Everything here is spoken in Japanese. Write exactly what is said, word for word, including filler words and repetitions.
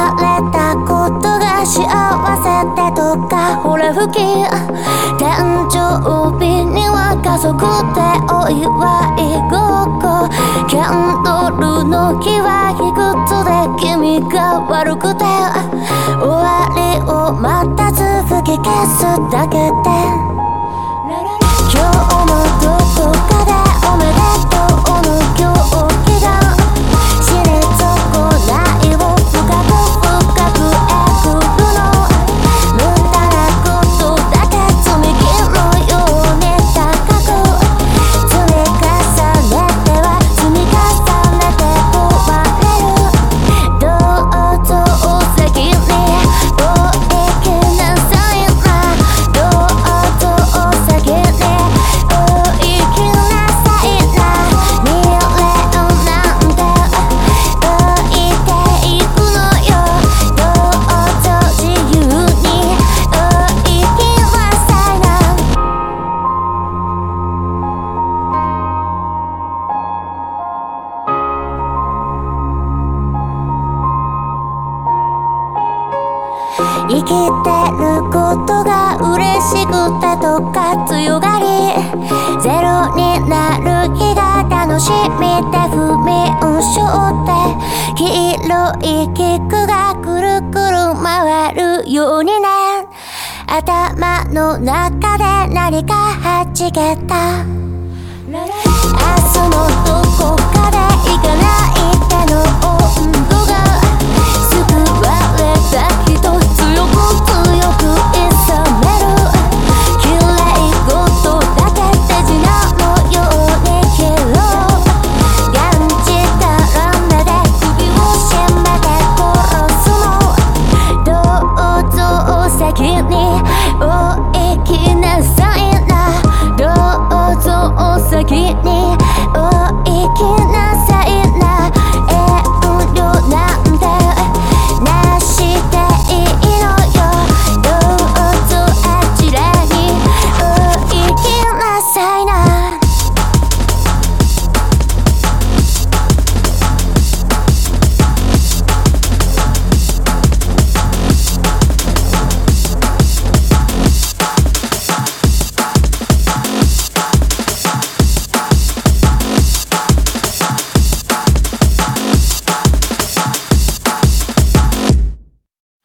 れたことが幸せってとかほれ吹き誕生日には家族でお祝いごっこキャンドルの火は卑屈で君が悪くて終わりを待たず吹き消すだけで今日もどこかでおめでとうの狂気が死に損ないを深く深くえぐるの無駄なことだけ積み木のように高く積み重ねては積み重ねて壊れるどうぞお先にお行きなさいなどうぞお先に生きてることが嬉しくてとか強がりゼロになる日が楽しみで不眠症って黄色いキックがくるくる回るようにね頭の中で何かはじけた明日もどこかで行かない手の温度が救われた人強く強くいさめる綺麗事だけ手品のように拾うがんじたらめで首を絞めて殺すのどうぞお先に